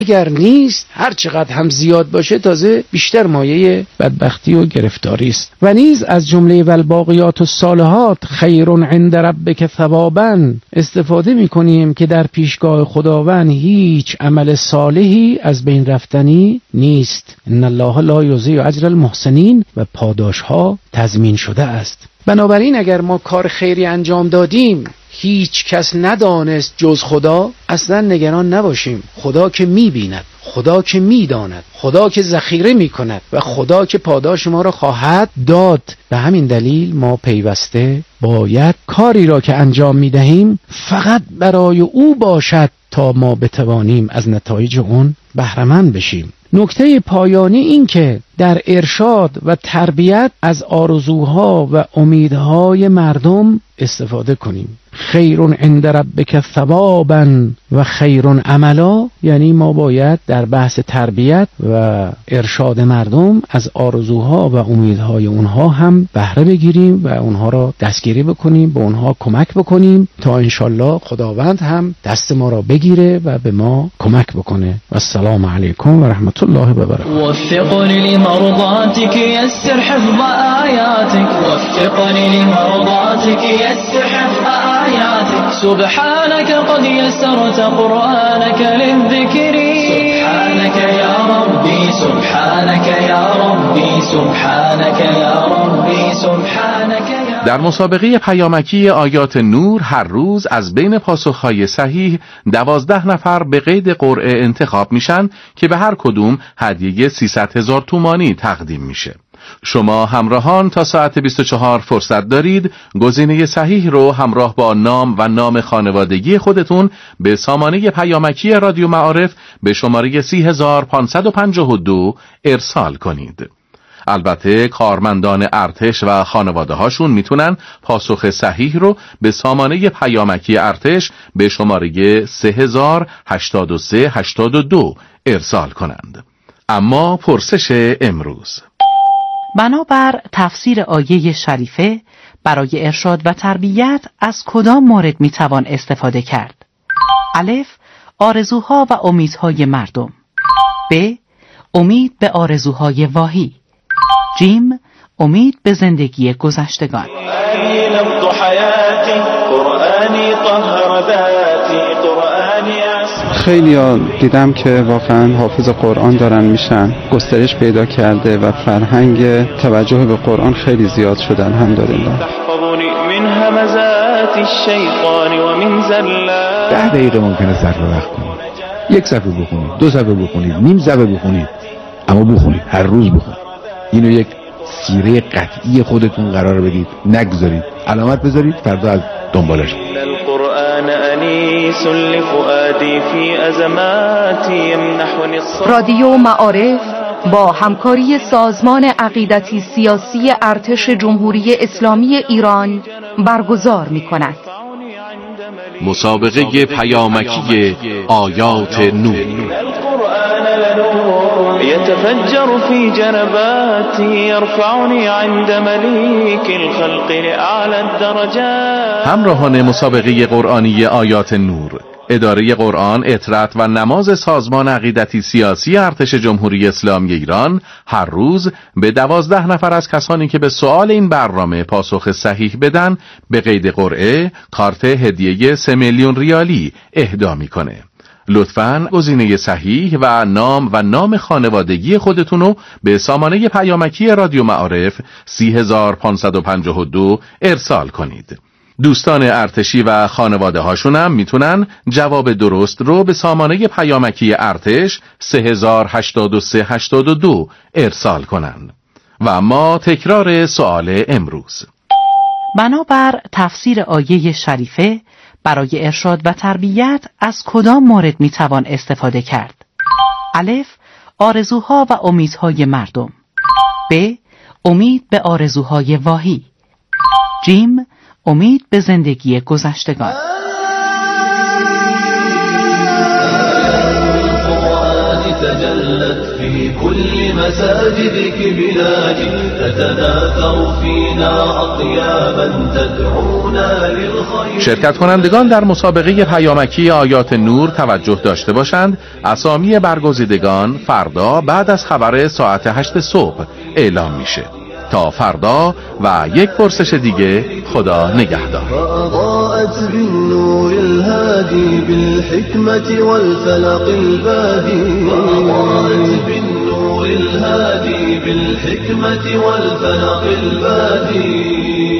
اگر نیست هر چقدر هم زیاد باشه تازه بیشتر مایه بدبختی و گرفتاری است. و نیز از جمله والباقیات الصالحات خیر عند ربک ثوابا استفاده می‌کنیم که در پیشگاه خداوند هیچ عمل صالحی از بین رفتنی نیست. ان الله لا یضیع اجر المحسنین و پاداشها تضمین شده است. بنابراین اگر ما کار خیری انجام دادیم هیچ کس ندانست جز خدا، اصلا نگران نباشیم. خدا که می‌بیند، خدا که می‌داند، خدا که ذخیره می‌کند و خدا که پاداش ما را خواهد داد. به همین دلیل ما پیوسته باید کاری را که انجام می‌دهیم فقط برای او باشد تا ما بتوانیم از نتایج اون بهره‌مند بشیم. نکته پایانی این که در ارشاد و تربیت از آرزوها و امیدهای مردم استفاده کنیم. خیر عند ربک ثوابا و خیر عملا، یعنی ما باید در بحث تربیت و ارشاد مردم از آرزوها و امیدهای اونها هم بهره بگیریم و اونها را دستگیری بکنیم، به اونها کمک بکنیم تا انشالله خداوند هم دست ما را بگیره و به ما کمک بکنه. و السلام علیکم و رحمت الله و برکاته. وفقني لمرضاتك يسر حفظ آياتك، وفقني لمرضاتك يسر حفظ آياتك، سبحانك قد يسرت قرآنك للذكر، سبحانك يا ربي سبحانك يا ربي سبحانك يا ربي سبحانك يا. در مسابقه پیامکی آیات نور هر روز از بین پاسخهای صحیح 12 نفر به قید قرعه انتخاب میشن که به هر کدوم هدیه 300,000 تومانی تقدیم میشه. شما همراهان تا ساعت 24 فرصت دارید گزینه صحیح رو همراه با نام و نام خانوادگی خودتون به سامانه پیامکی رادیو معارف به شماره 30552 ارسال کنید. البته کارمندان ارتش و خانواده هاشون میتونن پاسخ صحیح رو به سامانه پیامکی ارتش به شماره 308382 ارسال کنند. اما پرسش امروز: بنابر تفسیر آیه شریفه برای ارشاد و تربیت از کدام مورد میتوان استفاده کرد؟ الف، آرزوها و امیدهای مردم. ب، امید به آرزوهای واهی. جیم، امید به زندگی گذشتگان. خیلی ها دیدم که واقعا حافظ قرآن دارن میشن، گسترش پیدا کرده و فرهنگ توجه به قرآن خیلی زیاد شده الحمدلله. 10 دقیقه ممکنه صرف وقت کنید، 1 صفحه بخونید، 2 صفحه بخونید، نیم صفحه بخونید، اما بخونید، هر روز بخونید. اینو یک سیره قطعی خودتون قرار بدید، نگذارید، علامت بذارید، فردا از دنبالش. رادیو معارف با همکاری سازمان عقیدتی سیاسی ارتش جمهوری اسلامی ایران برگزار می‌کند. مسابقه پیامکی آیات نور. يتفجر في جنباتي يرفعني عند مليك الخلق لأعلى الدرجات. همراهان مسابقه قرآنی آیات نور، اداره قرآن، اطرت و نماز سازمان عقیدتی سیاسی ارتش جمهوری اسلامی ایران هر روز به 12 نفر از کسانی که به سؤال این برنامه پاسخ صحیح بدن به قید قرعه کارت هدیه 3 میلیون ریالی اهدا میکنه. لطفاً گزینه صحیح و نام خانوادگی خودتونو به سامانه پیامکی رادیو معارف 30552 ارسال کنید. دوستان ارتشی و خانواده هاشون هم میتونن جواب درست رو به سامانه پیامکی ارتش 308382 ارسال کنن. و اما تکرار سوال امروز: بنابر تفسیر آیه شریفه برای ارشاد و تربیت از کدام مورد میتوان استفاده کرد؟ الف، آرزوها و امیدهای مردم. ب، امید به آرزوهای واهی. جیم، امید به زندگی گذشتگان. تجلت في كل مساجدك بلادي تتناثر فينا أطيابا تدعونا للخير. شرکت کنندگان در مسابقه پیامکی آیات نور توجه داشته باشند اسامی برگزیدگان فردا بعد از خبر ساعت 8 صبح اعلام میشه. تا فردا و یک پرسش دیگه، خدا نگهدار. فأضاءت بالنور الهادي بالحكمة والفلق الباهي فأضاءت بالنور الهادي بالحكمة والفلق الباهي.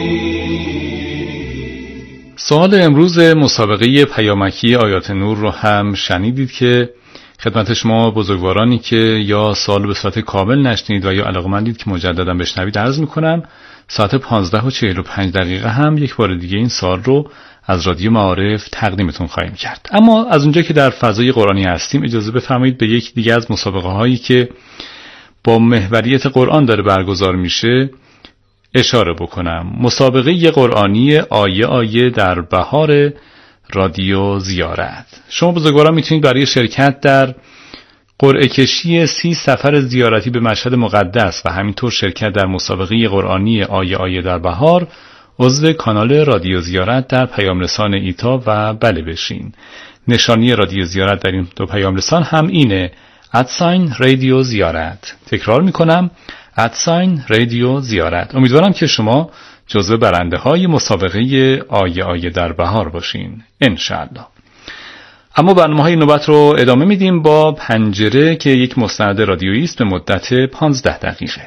سوال امروز مسابقه پیامکی آیات نور رو هم شنیدید که خدمت شما بزرگوارانی که یا سوال به صورت کامل نشنید و یا علاقه‌مندید که مجددا بشنوید عرض می‌کنم ساعت 15:45 هم یک بار دیگه این سوال رو از رادیو معارف تقدیمتون خواهیم کرد. اما از اونجا که در فضای قرآنی هستیم اجازه بفرمایید به یک دیگه از مسابقه هایی که با محوریت قرآن داره برگزار میشه اشاره بکنم. مسابقه قرآنی آیه در بهار رادیو زیارت. شما بزرگواران میتونید برای شرکت در قرعه کشی 30 سفر زیارتی به مشهد مقدس و همینطور شرکت در مسابقه قرآنی آیه در بهار عضو کانال رادیو زیارت در پیام رسان ایتا و بله بشین. نشانی رادیو زیارت در این دو پیام رسان هم اینه @رادیو زیارت. تکرار میکنم @رادیو زیارت. امیدوارم که شما جزو برنده های مسابقه آیه در بهار باشین انشاءالله. اما برنامه های نوبت رو ادامه میدیم با پنجره که یک مستند رادیویی است به مدت 15 دقیقه.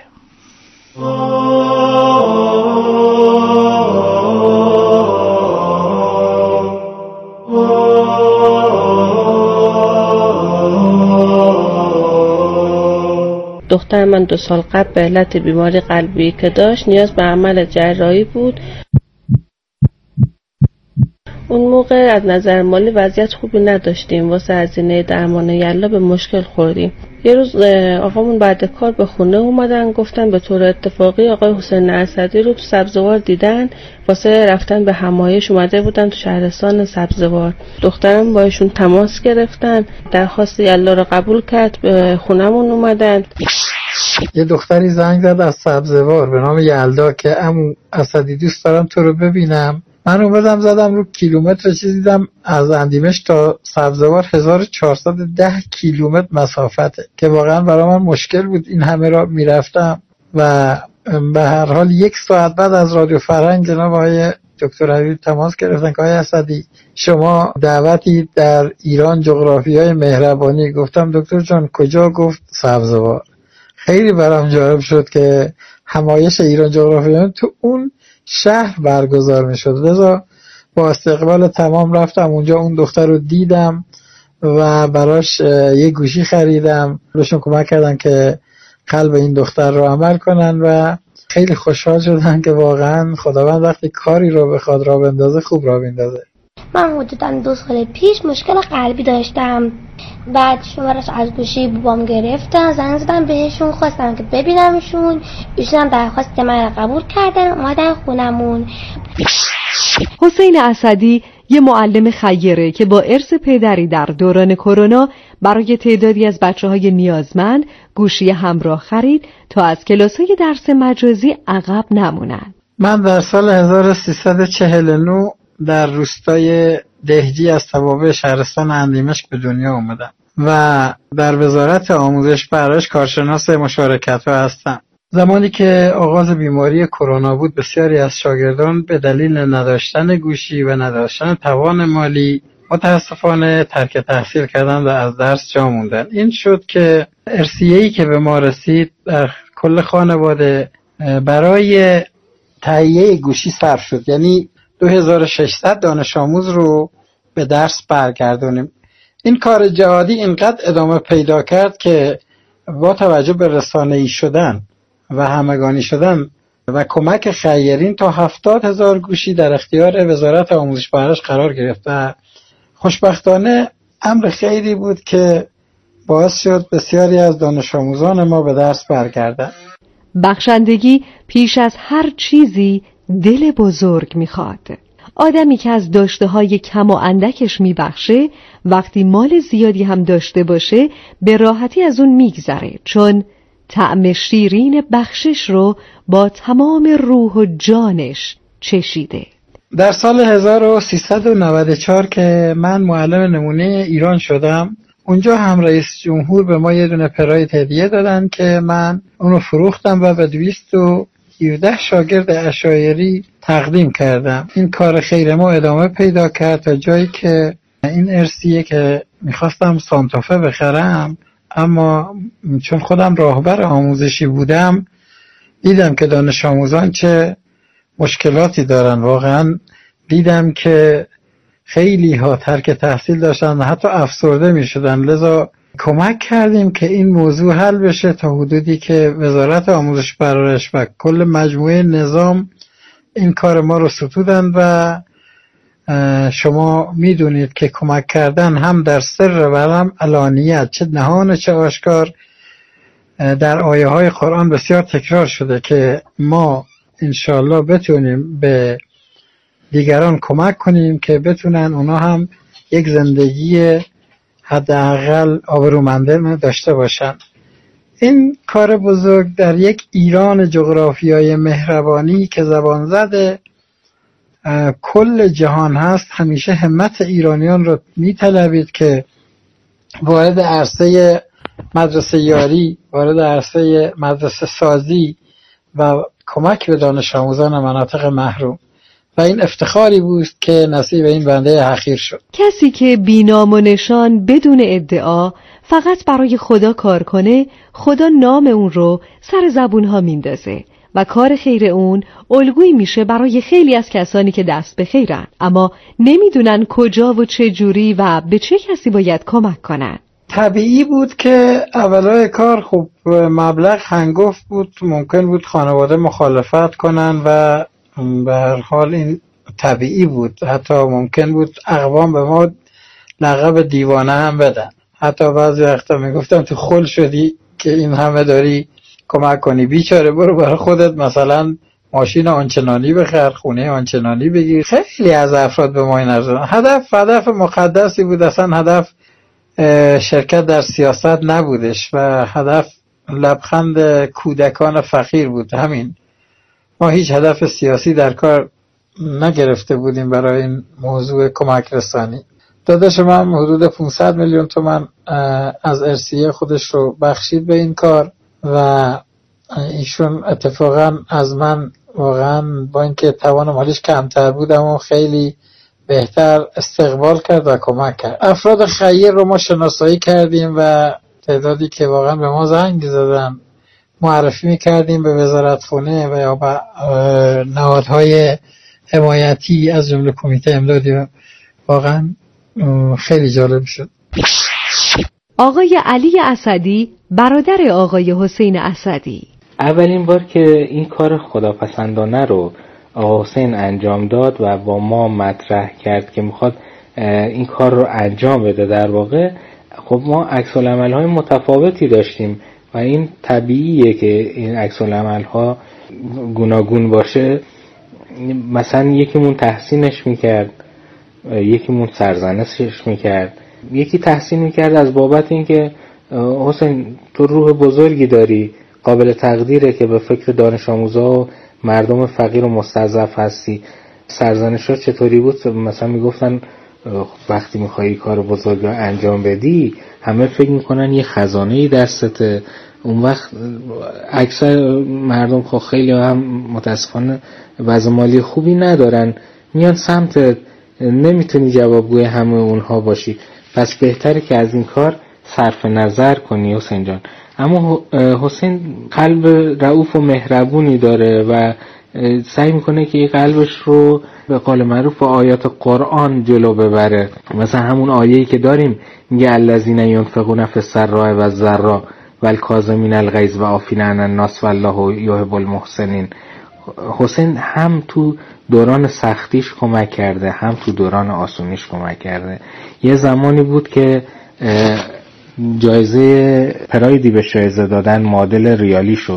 دختر من 2 سال قبل به علت بیماری قلبی که داشت نیاز به عمل جراحی بود. اون موقع از نظر مالی وضعیت خوبی نداشتیم، واسه هزینه درمان یلا به مشکل خوردیم. یه روز آقامون بعد کار به خونه اومدن، گفتن به طور اتفاقی آقای حسین اسدی رو تو سبزوار دیدن، واسه رفتن به همایش اومده بودن تو شهرستان سبزوار. دخترم با ایشون تماس گرفتن، درخواست یلا رو قبول کرد، به خونمون اومدن. یه دختری زنگ زد از سبزوار به نام یلدا که عمو اسدی دوست دارم تو رو ببینم. من اومدم زدم رو کیلومتر چیزی دیدم از اندیمش تا سبزوار 1410 کیلومتر مسافته که واقعا برای من مشکل بود این همه را میرفتم و به هر حال 1 ساعت بعد از رادیو فرهنگ جناب آقای دکتر حبیب تماس گرفتن که آقای اسدی شما دعوتی در ایران جغرافیای مهربانی. گفتم دکتر جان کجا؟ گفت سبزوار. خیلی برام جالب شد که همایش ایران جغرافیایی تو اون شهر برگزار می شد. لذا با استقبال تمام رفتم اونجا، اون دختر رو دیدم و براش یه گوشی خریدم. بهشون کمک کردن که قلب این دختر رو عمل کنن و خیلی خوشحال شدن که واقعا خداوند وقتی کاری رو بخواد راه بندازه خوب راه بندازه. من حدوداً 2 سال پیش مشکل قلبی داشتم، بعد شمارش از گوشی بابام گرفتن، زنگ زدم بهشون خواستم که ببینمشون، ایشون هم درخواست من قبول کردن، اومدن خونمون. حسین اسدی یه معلم خیره که با ارث پدری در دوران کرونا برای تعدادی از بچه‌های نیازمند گوشی همراه خرید تا از کلاس‌های درس مجازی عقب نمونن. من در سال 1349 در روستای دهجی از توابع شهرستان اندیمشک به دنیا اومدم و در وزارت آموزش پرورش کارشناس مشارکت‌ها هستم. زمانی که آغاز بیماری کرونا بود بسیاری از شاگردان به دلیل نداشتن گوشی و نداشتن توان مالی متاسفانه ترک تحصیل کردن و از درس جا موندن. این شد که ارثیه‌ای که به ما رسید در کل خانواده برای تهیه گوشی صرف شد، یعنی 2600 دانش آموز رو به درس برگردونیم. این کار جهادی اینقدر ادامه پیدا کرد که با توجه به رسانه‌ای شدن و همگانی شدن و کمک خیرین تا 70,000 گوشی در اختیار وزارت آموزش پرورش قرار گرفت و خوشبختانه امر خیری بود که باعث شد بسیاری از دانش آموزان ما به درس برگردند. بخشندگی پیش از هر چیزی دل بزرگ میخواد. آدمی که از داشته‌های کم و اندکش میبخشه وقتی مال زیادی هم داشته باشه به راحتی از اون میگذره، چون طعم شیرین بخشش رو با تمام روح و جانش چشیده. در سال 1394 که من معلم نمونه ایران شدم، اونجا هم رئیس جمهور به ما یه دونه پراید هدیه دادن که من اونو فروختم و به 217 شاگرد اشاعری تقدیم کردم. این کار خیر ما ادامه پیدا کرد تا جایی که این ارسیه که میخواستم سانتافه بخرم، اما چون خودم راهبر آموزشی بودم دیدم که دانش آموزان چه مشکلاتی دارن. واقعا دیدم که خیلی ها ترک تحصیل داشتن و حتی افسرده می شدن، لذا کمک کردیم که این موضوع حل بشه تا حدودی که وزارت آموزش پرورش و کل مجموعه نظام این کار ما رو ستودن و شما میدونید که کمک کردن هم در سر و هم علانیت، چه نهان چه آشکار، در آیه های قرآن بسیار تکرار شده که ما انشاءالله بتونیم به دیگران کمک کنیم که بتونن اونا هم یک زندگی حداقل آبرومنده داشته باشن. این کار بزرگ در یک ایران جغرافیای مهربانی که زبان زده کل جهان هست، همیشه همت ایرانیان رو میطلبید که وارد عرصه مدرسه یاری، وارد عرصه مدرسه سازی و کمک به دانش آموزان مناطق محروم، و این افتخاری بود که نصیب این بنده حقیر شد. کسی که بی نام و نشان بدون ادعا فقط برای خدا کار کنه، خدا نام اون رو سر زبونها میندازه و کار خیر اون الگویی میشه برای خیلی از کسانی که دست به خیرن اما نمیدونن کجا و چه جوری و به چه کسی باید کمک کنن. طبیعی بود که اولای کار خب مبلغ هنگفت بود، ممکن بود خانواده مخالفت کنن و به هر حال این طبیعی بود. حتی ممکن بود اقوام به ما لقب دیوانه هم بدن، حتی بعضی وقتا میگفتم تو خل شدی که این همه داری کمک کنی، بیچاره برو برای خودت مثلا ماشین آنچنانی بخر، خونه آنچنانی بگیر. خیلی از افراد به ما این ارزان. هدف مقدسی بود، اصلا هدف شرکت در سیاست نبودش و هدف لبخند کودکان فقیر بود. همین، ما هیچ هدف سیاسی در کار نگرفته بودیم برای این موضوع کمک رسانی. داداش من حدود 500 میلیون تومان از ارسیه خودش رو بخشید به این کار و ایشون اتفاقا از من واقعا با اینکه توان مالیش کمتر بودم و خیلی بهتر استقبال کرد و کمک کرد. افراد خیر رو ما شناسایی کردیم و تعدادی که واقعا به ما زنگ زدن معرفی میکردیم به وزارتخونه و یا به نهادهای حمایتی از جمله کمیته امدادی. واقعا خیلی جالب شد. آقای علی اسدی برادر آقای حسین اسدی: اولین بار که این کار خداپسندانه رو آقا حسین انجام داد و با ما مطرح کرد که میخواد این کار رو انجام بده، در واقع خب ما عکس‌العمل‌های متفاوتی داشتیم و این طبیعیه که این عکس‌العمل‌ها گوناگون باشه. مثلا یکیمون تحسینش میکرد، یکیمون سرزنشش میکرد، یکی تحسین میکرد از بابت اینکه حسین تو روح بزرگی داری، قابل تقدیره که به فکر دانش آموزا و مردم فقیر و مستضعف هستی. سرزنش‌ها چطوری بود؟ مثلا میگفتن وقتی میخوایی کار بزرگ رو انجام بدی همه فکر میکنن یه خزانه‌ای دستته. اون وقت اکثر مردم خب خیلی هم متاسفانه وضع مالی خوبی ندارن، میان سمتت، نمیتونی جوابگوی همه اونها باشی، پس بهتره که از این کار صرف نظر کنی حسین جان. اما حسین قلب رئوف و مهربونی داره و سعی میکنه که این قلبش رو به قول معروف با آیات قرآن جلو ببره. مثلا همون آیه‌ای که داریم میگه الذین ينفقون فی السراء و الضراء والکاظمین الغیظ و عافین عن الناس والله یحب المحسنین. حسین هم تو دوران سختیش کمک کرده، هم تو دوران آسونیش کمک کرده. یه زمانی بود که جایزه پرایدی به جایزه دادن معادل ریالیشو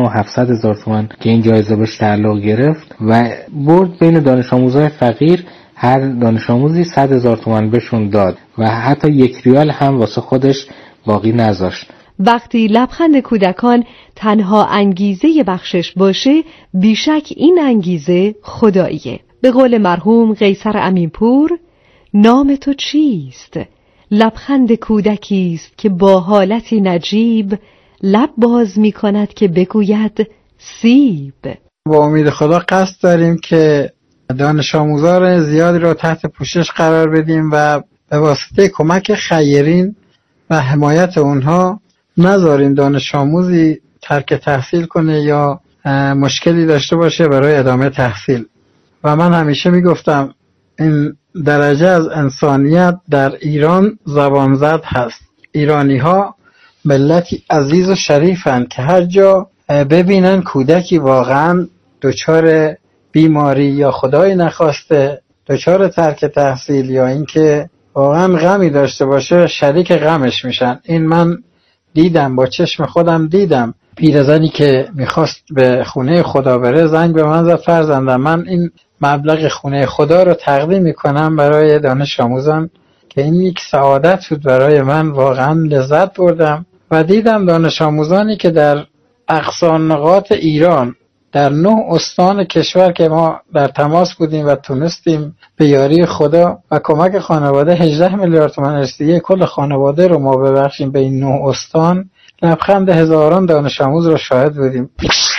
21,700,000 تومان که این جایزه بهش تعلق گرفت و برد بین دانش آموزای فقیر هر دانش آموزی 100,000 تومان بهشون داد و حتی 1 ریال هم واسه خودش باقی نذاشت. وقتی لبخند کودکان تنها انگیزه بخشش باشه، بیشک این انگیزه خداییه. به قول مرحوم قیصر امینپور، نام تو چیست؟ لبخند کودکیست که با حالتی نجیب، لب باز می کند که بگوید سیب. با امید خدا قصد داریم که دانش آموزان زیادی را تحت پوشش قرار بدیم و به واسطه کمک خیرین و حمایت اونها نذاریم دانش آموزی ترک تحصیل کنه یا مشکلی داشته باشه برای ادامه تحصیل. و من همیشه میگفتم این درجه از انسانیت در ایران زبان زد هست. ایرانی ها ملتی عزیز و شریفن که هر جا ببینن کودکی واقعا دچار بیماری یا خدای نخواسته دچار ترک تحصیل یا اینکه واقعا غمی داشته باشه، شریک غمش میشن. این من دیدم، با چشم خودم دیدم. پیرزنی که میخواست به خونه خدا بره زنگ به من زد: فرزندم، من این مبلغ خونه خدا رو تقدیم میکنم برای دانش آموزان که این یک سعادت بود برای من. واقعا لذت بردم و دیدم دانش آموزانی که در اقصی نقاط ایران در 9 استان کشور که ما در تماس بودیم و تونستیم به یاری خدا و کمک خانواده 18 میلیارد تومان ارثیه کل خانواده رو ما ببخشیم به این 9 استان، لبخند هزاران دانش آموز رو شاهد بودیم.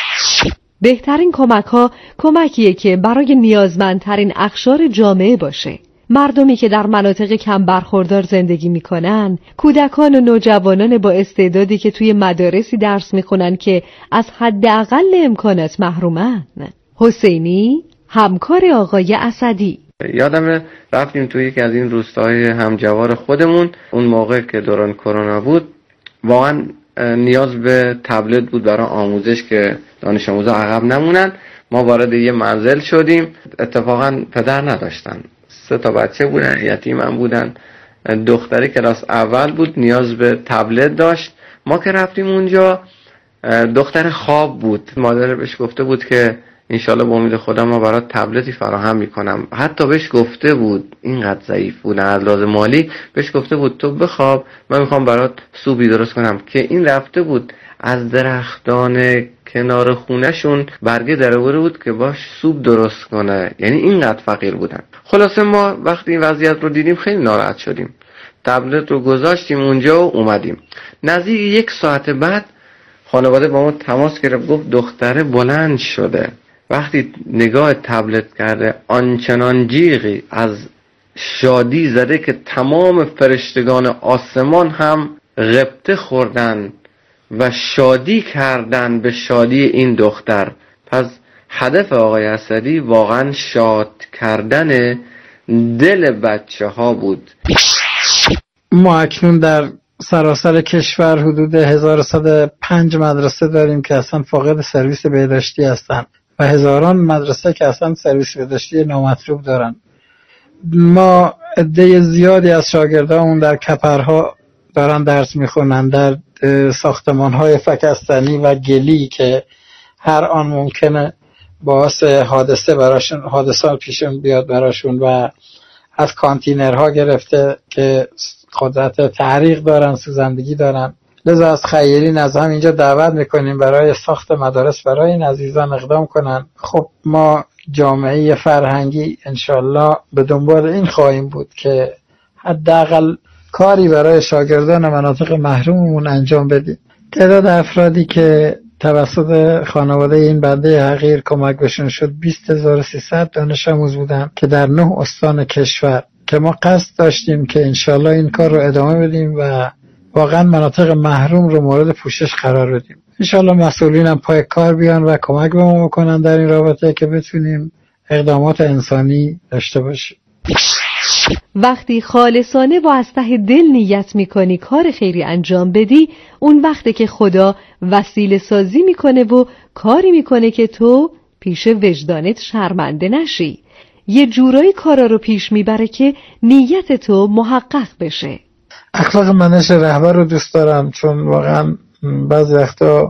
بهترین کمک ها کمکیه که برای نیازمندترین اقشار جامعه باشه. مردمی که در مناطق کم برخوردار زندگی میکنن، کودکان و نوجوانان با استعدادی که توی مدارسی درس میخونن که از حداقل امکانات محرومن. حسینی، همکار آقای اسدی. یادمه رفتیم توی یکی از این روستاهای همجوار خودمون، اون موقع که دوران کرونا بود، واقعا نیاز به تبلت بود برای آموزش که دانش آموزا عقب نمونن. ما وارد یه منزل شدیم، اتفاقا پدر نداشتن، 3 تا بچه بودن، یتیم هم بودن. دختری کلاس اول بود، نیاز به تبلت داشت. ما که رفتیم اونجا، دختر خواب بود. مادر بهش گفته بود که انشالله با امید خدا ما برات تبلتی فراهم میکنم. حتی بهش گفته بود، اینقدر ضعیف بودن از لحاظ مالی، بهش گفته بود تو بخواب، من میخوام برات سوبی درست کنم. که این رفته بود از درختان کنار خونهشون برگه درآورده بود که باش سوپ درست کنه. یعنی اینقدر فقیر بودن. خلاصه ما وقتی این وضعیت رو دیدیم خیلی ناراحت شدیم. تبلت رو گذاشتیم اونجا و اومدیم. نزدیک 1 ساعت بعد خانواده با ما تماس گرفت، گفت دختره بلند شده. وقتی نگاه تبلت کرده، آنچنان جیغی از شادی زده که تمام فرشتگان آسمان هم غبطه خوردن و شادی کردن به شادی این دختر. پس هدف آقای اسدی واقعا شاد کردن دل بچه ها بود. ما اکنون در سراسر کشور حدود 1105 مدرسه داریم که اصلا فاقد سرویس بهداشتی هستن و هزاران مدرسه که اصلا سرویس بهداشتی نامطلوب دارن. ما عده زیادی از شاگردامون در کپرها دارن درس میخونن، در ساختمان‌های فکستنی و گلی که هر آن ممکنه باعث حادثه پیشون بیاد براشون، و از کانتینرها گرفته که قدرت تحریق دارن، سوزندگی دارن. لذا از خیرین از همینجا دعوت میکنیم برای ساخت مدارس برای این عزیزان اقدام کنن. خب ما جامعه فرهنگی انشالله به دنبال این خواهیم بود که حداقل کاری برای شاگردان مناطق محروممون انجام بدیم. تعداد افرادی که توسط خانواده این بنده حقیر کمک بهشون شد 20300 دانش آموز بودن که در 9 استان کشور، که ما قصد داشتیم که انشالله این کار رو ادامه بدیم و واقعا مناطق محروم رو مورد پوشش قرار بدیم. انشالله مسئولین هم پای کار بیان و کمک به ما بکنن در این رابطه که بتونیم اقدامات انسانی داشته باشیم. وقتی خالصانه و از ته دل نیت میکنی کار خیری انجام بدی، اون وقته که خدا وسیله سازی میکنه و کاری میکنه که تو پیش وجدانت شرمنده نشی. یه جورایی کارا رو پیش میبره که نیت تو محقق بشه. اخلاق منش رهبر رو دوست دارم، چون واقعا بعضی وقتا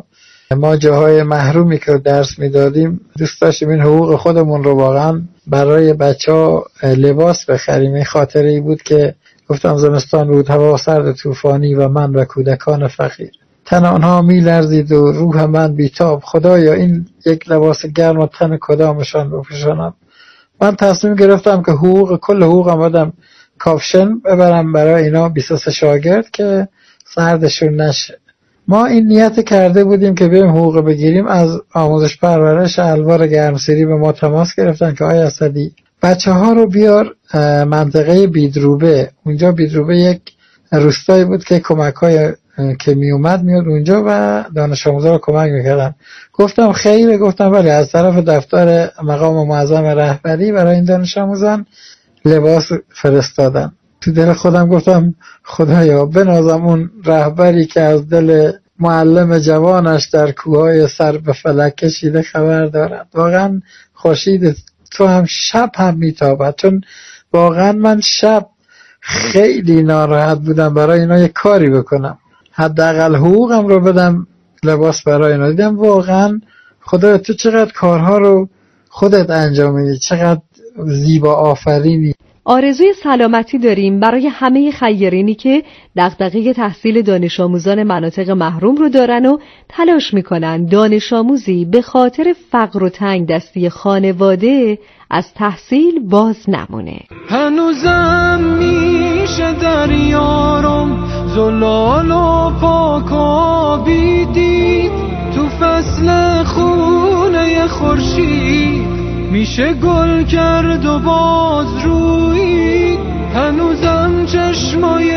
ما جاهای محرومی که درس میدادیم دوست داشتیم این حقوق خودمون رو واقعا برای بچه‌ها لباس بخریم. این خاطره ای بود که گفتم زمستان بود، هوا سرد طوفانی و من و کودکان فقیر. تن آنها میلرزید و روح من بیتاب. خدایا این یک لباس گرم و تن کدامشان بپوشانم. من تصمیم گرفتم که کل حقوقم بدم کاپشن ببرم برای اینا 23 شاگرد که سردشون نشه. ما این نیت کرده بودیم که بریم حقوق بگیریم. از آموزش پرورش الوار گرمسیری به ما تماس گرفتن که آقای اسدی بچه ها رو بیار منطقه بیدروبه. اونجا بیدروبه یک روستایی بود که کمک های که میاد اونجا و دانش آموزا رو کمک میکردن. گفتم خیره، گفتم ولی از طرف دفتر مقام معظم رهبری برای این دانش آموزان لباس فرستادن. تو دل خودم گفتم خدایا بنازم اون رهبری که از دل معلم جوانش در کوههای سر به فلک کشیده خبر دارد. واقعا خورشید تو هم شب هم میتابد، چون واقعا من شب خیلی ناراحت بودم برای اینا یک کاری بکنم، حداقل حقوقم رو بدم لباس برای اینا. دیدم واقعا خدایا تو چقدر کارها رو خودت انجام میدی، چقدر زیبا آفرینی. آرزوی سلامتی داریم برای همه خیرینی که دغدغه تحصیل دانش آموزان مناطق محروم رو دارن و تلاش میکنن دانش آموزی به خاطر فقر و تنگ دستی خانواده از تحصیل باز نمونه. هنوزم میشه در یارم زلال و پاکابی دید، تو فصل خونه خورشید میشه گل کرد و باز رویید. هنوزم چشمای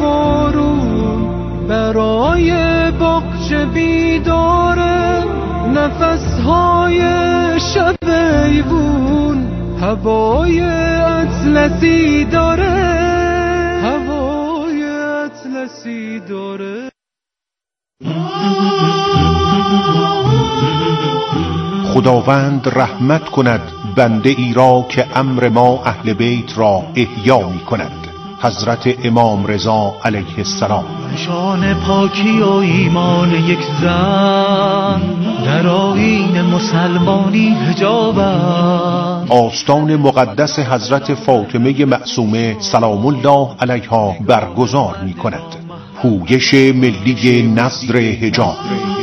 بارون برای باغچه بیداره، نفسهای شب ایوون هوای اطلسی داره، هوای اطلسی داره. خداوند رحمت کند بنده ای را که امر ما اهل بیت را احیا می کند. حضرت امام رضا علیه السلام. شان پاکی و ایمان یک زن در آیین مسلمانی حجاب است. آستان مقدس حضرت فاطمه معصومه سلام الله علیها برگزار می کند. پویش ملی نذر حجاب،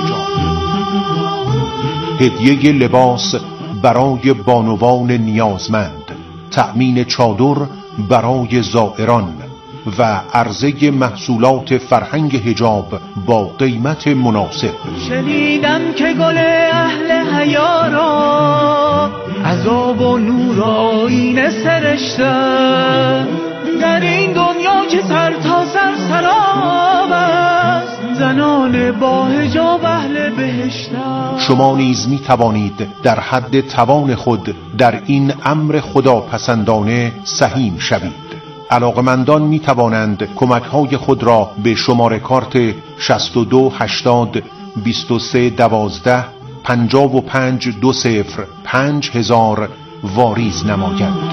هدیه لباس برای بانوان نیازمند، تأمین چادر برای زائران و عرضه محصولات فرهنگ حجاب با قیمت مناسب. شنیدم که گل اهل حیا را عذاب و نور آیین سرشته، در این دنیا که سر تا سر سراب است، زنان با حجاب اهل بهشتند. شما نیز می توانید در حد توان خود در این امر خداپسندانه سهیم شوید. علاقمندان می توانند کمک‌های خود را به شماره کارت 62 80 23 12 55 20 5000 واریز نمایند.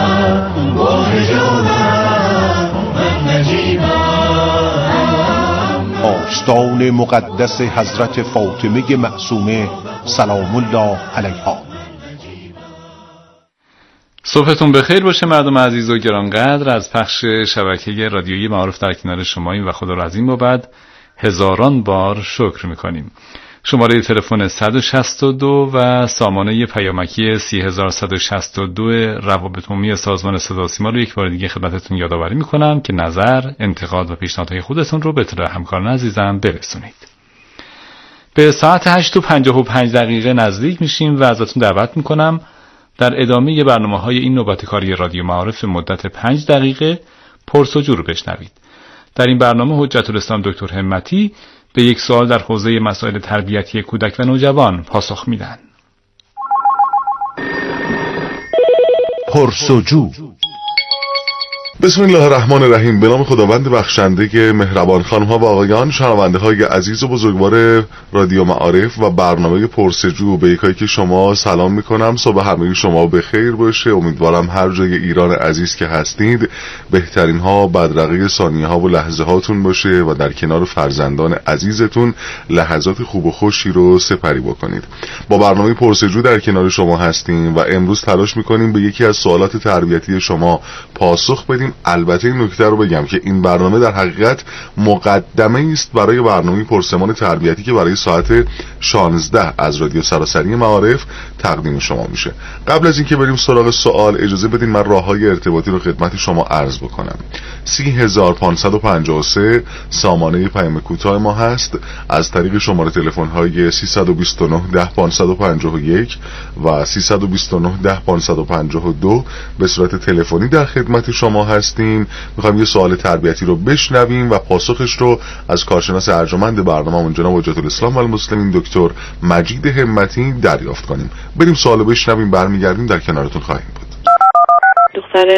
آستان مقدس حضرت فاطمه معصومه سلام الله علیها. صبحتون بخیر باشه مردم عزیز و گرانقدر. از پخش شبکه رادیویی معارف در کنار شماییم و خدا را از این بابت هزاران بار شکر میکنیم. شماره تلفن 162 و سامانه پیامکی 3162 روابط عمومی سازمان صدا و سیما رو یک بار دیگه خدمتتون یادآوری میکنم که نظر، انتقاد و پیشنهادهای خودتون رو به اطلاع همکاران عزیزم برسونید. به ساعت 8:55 نزدیک میشیم و ازتون دعوت میکنم در ادامه برنامه‌های این نوبت کاری رادیو معارف مدت 5 دقیقه پرس‌وجو رو بشنوید. در این برنامه حجت الاسلام دکتر همتی به یک سوال در حوزه مسائل تربیتی کودک و نوجوان پاسخ میدن. پرس‌وجو. بسم الله الرحمن الرحیم. به نام خداوند بخشنده مهربان. خانم‌ها و آقایان، شنونده‌های عزیز و بزرگوار رادیو معارف و برنامه پرسجو، به یکایی که شما سلام میکنم. صبح همه شما بخیر باشه. امیدوارم هر جای ایران عزیز که هستید بهترین ها بدرقه ثانیه ها و لحظه هاتون باشه و در کنار فرزندان عزیزتون لحظات خوب و خوشی رو سپری بکنید. با برنامه پرسجو در کنار شما هستیم و امروز تلاش میکنیم به یکی از سوالات تربیتی شما پاسخ بدیم. البته این نکته رو بگم که این برنامه در حقیقت مقدمه است برای برنامه پرسمان تربیتی که برای ساعت 16 از رادیو سراسری معارف تقدیم شما میشه. قبل از اینکه بریم سراغ سوال، اجازه بدین من راههای ارتباطی رو خدمت شما عرض بکنم. 3553 سامانه پیام کوتاه ما هست. از طریق شماره تلفن های 329 10551 و 329 10552 به صورت تلفنی در خدمت شما هستیم. میخوایم یه سوال تربیتی رو بشنویم و پاسخش رو از کارشناس ارجمند برنامه‌مون جناب حجت الاسلام و المسلمین دکتر مجید همتی دریافت کنیم. بریم سوالو بشنویم، برمیگردیم در کنارتون خواهیم بود. دختر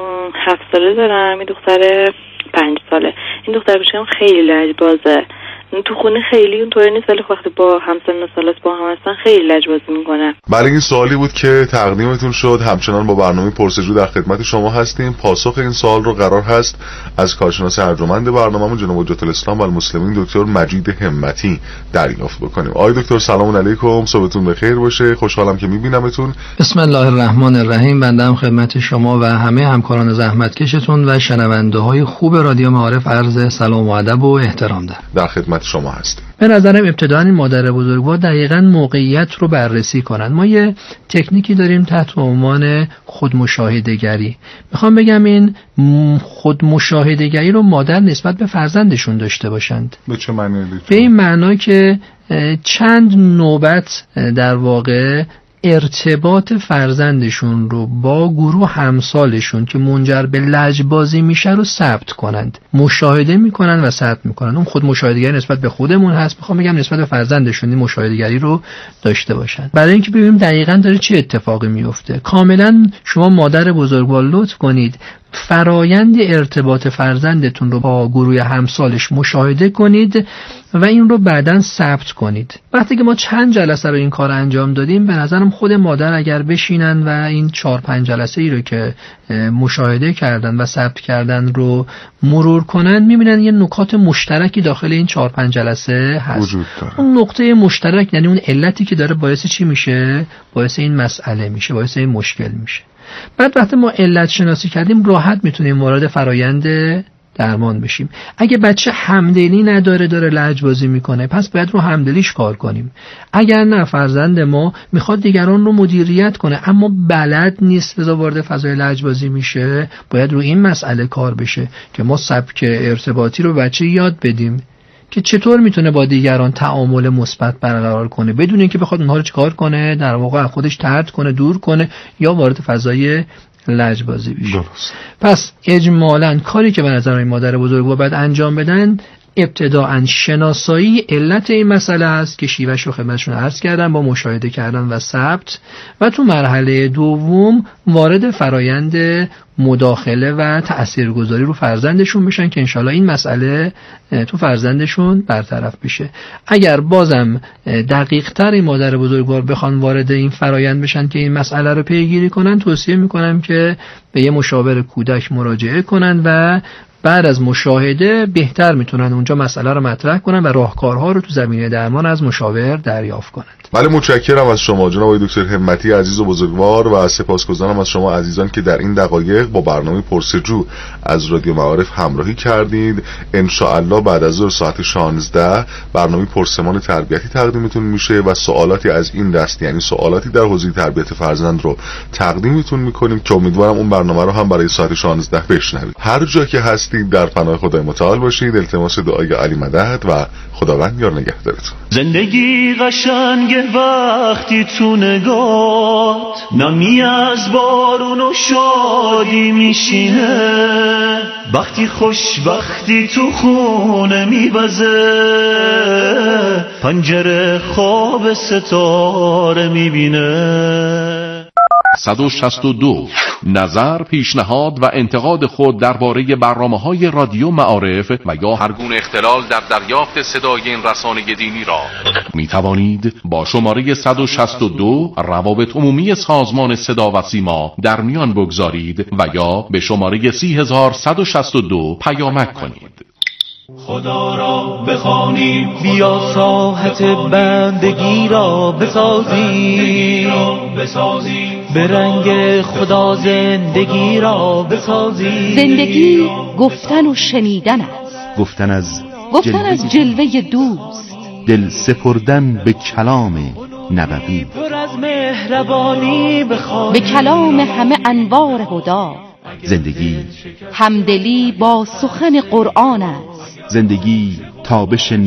7 ساله دارم، این دختر 5 ساله. این دختر بچه‌م خیلی لجبازه. تو خونه خیلی اونطوری نیست، ولی وقتی با همسن و سالات با هم هستن خیلی لجبازی میکنه. بله، این سوالی بود که تقدیمتون شد. همچنان با برنامه پرسجو در خدمت شما هستیم. پاسخ این سوال رو قرار هست از کارشناس ارجمند برنامه‌مون جناب حجت الاسلام و المسلمین دکتر مجید همتی دریافت بکنیم. آقای دکتر سلام علیکم، صبحتون بخیر باشه. خوشحالم که میبینمتون. بسم الله الرحمن الرحیم. بنده خدمت شما و همه همکاران زحمتکشتون و شنونده‌های خوب رادیو معارف عرض سلام و ادب و احترام دارم. در خدمت شما هستیم. به نظرم ابتداً این مادر بزرگوار دقیقاً موقعیت رو بررسی کنن. ما یه تکنیکی داریم تحت عنوان خودمشاهده‌گری. میخوام بگم این خودمشاهده‌گری رو مادر نسبت به فرزندشون داشته باشند. به چه معنی؟ به این معنا که چند نوبت در واقع ارتباط فرزندشون رو با گروه همسالشون که منجر به لجبازی میشه رو ثبت کنند، مشاهده میکنن و ثبت میکنن. اون خود مشاهده‌گری نسبت به خودمون هست، میخوام بگم نسبت به فرزندشون این مشاهده‌گری رو داشته باشن، برای اینکه ببینیم دقیقاً داره چه اتفاقی میفته. کاملا شما مادر بزرگوار لطف کنید فرایند ارتباط فرزندتون رو با گروه همسالش مشاهده کنید و این رو بعداً ثبت کنید. وقتی که ما چند جلسه رو این کار انجام دادیم، به نظرم خود مادر اگر بشینن و این 4-5 جلسه ای رو که مشاهده کردن و ثبت کردن رو مرور کنن، میبینن یه نکات مشترکی داخل این 4-5 جلسه هست. وجود داره. اون نقطه مشترک یعنی اون علتی که داره باعث چی میشه؟ باعث این مسئله میشه، باعث این مشکل میشه. بعد وقتی ما علت شناسی کردیم، راحت میتونیم وارد فرایند درمان بشیم. اگه بچه همدلی نداره، داره لجبازی میکنه، پس باید رو همدلیش کار کنیم. اگر نه، فرزند ما میخواد دیگران رو مدیریت کنه اما بلد نیست، لذا وارد فضای لجبازی میشه، باید رو این مسئله کار بشه که ما سبک ارتباطی رو بچه یاد بدیم که چطور میتونه با دیگران تعامل مثبت برقرار کنه بدون اینکه بخواد اونها رو چیکار کنه، در واقع خودش طرد کنه، دور کنه یا وارد فضای لجبازی بشه. درست. پس اجمالاً کاری که به نظر این مادر بزرگوار باید انجام بدن، ابتداءً شناسایی علت این مسئله است که شیوهش رو خدمتشون عرض کردم با مشاهده کردن و ثبت، و تو مرحله دوم وارد فرایند مداخله و تاثیرگذاری رو فرزندشون بشن که انشالله این مسئله تو فرزندشون برطرف بشه. اگر بازم دقیق تر این مادر بزرگوار بخوان وارد این فرایند بشن که این مسئله رو پیگیری کنن، توصیه میکنم که به یه مشاور کودک مراجعه کنن و بعد از مشاهده بهتر میتونن اونجا مسئله رو مطرح کنن و راهکارها رو تو زمینه درمان از مشاور دریافت کنند. بله، متشکرم از شما جناب دکتر همتی عزیز و بزرگوار و سپاسگزارم از شما عزیزان که در این دقایق با برنامه پرسجو از رادیو معارف همراهی کردید. ان شاء الله بعد از ساعت 16 برنامه پرسمان تربیتی تقدیمتون میشه و سوالاتی از این دست، یعنی سوالاتی در حوزه تربیت فرزند رو تقدیمتون میکنیم که امیدوارم اون برنامه رو هم برای ساعت 16 بشنوید. هر جا که هستید در پناه خدای متعال باشید. التماس دعای علی مدد و خداوند یار نگهدارتون. زندگی قشنگه وقتی تو نگات نمی از بارون و شادی میشینه، وقتی خوشبختی تو خونه میوزه، پنجره خواب ستاره میبینه. 162. نظر، پیشنهاد و انتقاد خود درباره برنامه‌های رادیو معارف و یا هر گونه اختلال در دریافت صدای این رسانه دینی را می توانید با شماره 162 روابط عمومی سازمان صدا و سیما در میان بگذارید و یا به شماره 30162 پیامک کنید. خدا را بخوانیم، بیا ساحت بندگی را بسازیم، به رنگ خدا زندگی را بسازیم. زندگی گفتن و شنیدن است، گفتن از جلوه دوست، دل سپردن به کلام نبوی، پر از مهربانی بخوانیم، به کلام همه انوار هدا. زندگی همدلی با سخن قرآن است، زندگی تابش